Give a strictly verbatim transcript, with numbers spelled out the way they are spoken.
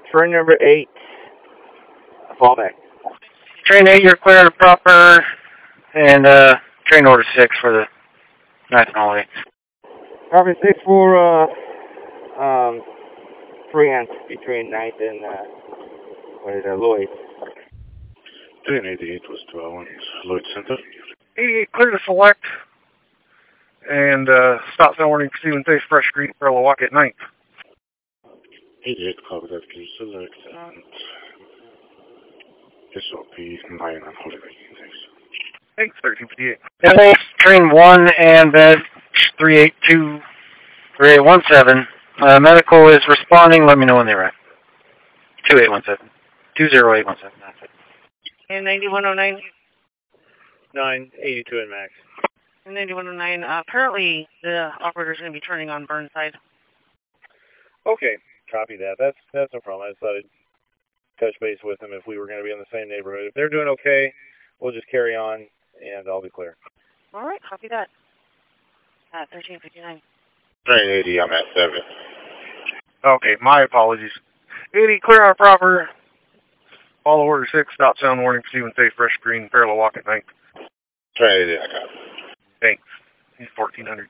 Train number eight, fallback. Train eight, you're clear to proper, and uh, train order six for the ninth holiday. Copy six for uh, um, France between ninth and uh, what is it, Lloyd. Train eighty-eight was twelve on Lloyd Center. eighty-eight, clear to select, and uh, stop sign warning, Stephen Safe, Fresh Street, Parallel Walk at ninth. eighty-eight, copy that, can you select, and S O P nine on holiday, thanks. Thanks, thirteen fifty-eight. And thanks, train one and bed three eight two, three eight one seven. Uh, medical is responding, let me know when they're at. two eight one seven. two zero eight one seven, that's it. And ninety-one oh nine. nine eighty-two and max. And ninety-one oh nine, uh, apparently the operator's going to be turning on Burnside. Okay, copy that. That's that's no problem. I just thought I'd touch base with them if we were going to be in the same neighborhood. If they're doing okay, we'll just carry on, and I'll be clear. All right, copy that. Uh, thirteen fifty-nine. Train eighty, I'm at seven. Okay, my apologies. eighty, clear our proper. Follow order six, stop sound warning, Stephen Safe, Fresh Green, Parallel Walk at ninth. Train eighty, I got it. Thanks. He's fourteen hundred.